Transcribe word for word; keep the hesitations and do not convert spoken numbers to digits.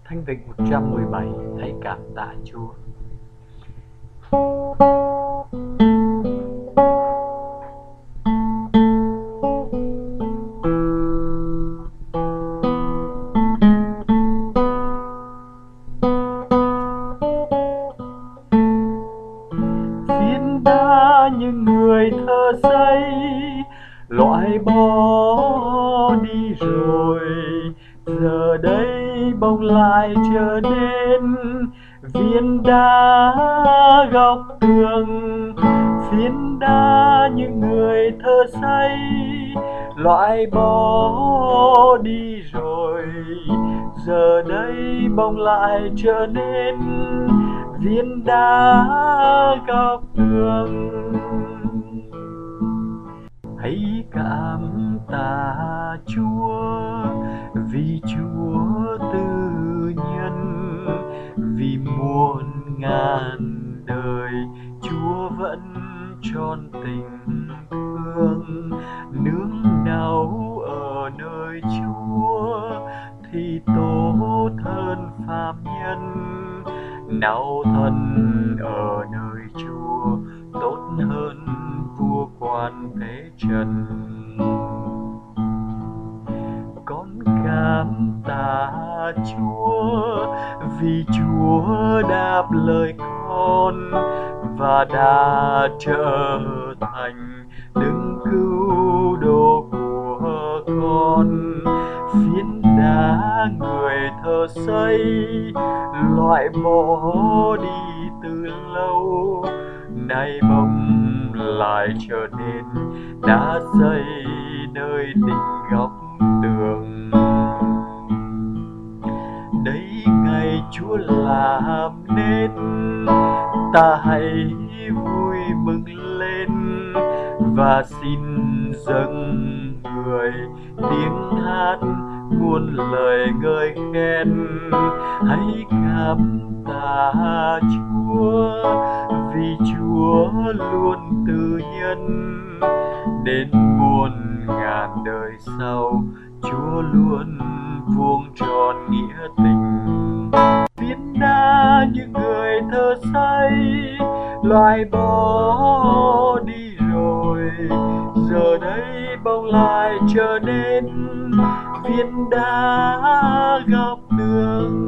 Thanh Vịnh một trăm mười bảy. Hãy cảm tạ Chúa. Phiến đá những người thơ xây, loại bỏ đi rồi, giờ đây bỗng lại trở nên viên đá góc tường. Phiến đá những người thơ xây, loại bỏ đi rồi, giờ đây bỗng lại trở nên viên đá góc tường. Hãy cảm tạ Chúa, vì Chúa tư nhân, vì muôn ngàn đời Chúa vẫn tròn tình thương. Nương náu ở nơi Chúa thì tốt hơn phàm nhân, náu thân ở nơi Chúa tốt hơn vua quan thế trần. Con cảm tạ Chúa, vì Chúa đáp lời con và đã trở thành đấng cứu độ của con. Phiến đá người thợ xây, loại bỏ đi từ lâu, nay bỗng lại trở nên đá xây nơi đỉnh góc tường. Đấy ngày Chúa làm nên, ta hãy vui mừng lên và xin dâng người tiếng hát muôn lời ngợi khen. Hãy cảm tạ Chúa, vì Chúa luôn tư nhân, đến muôn ngàn đời sau Chúa luôn vuông tròn nghĩa tình. Phiến đá những người thợ xây, loại bỏ đi rồi, giờ đây bỗng lại trở nên viên đá góc tường.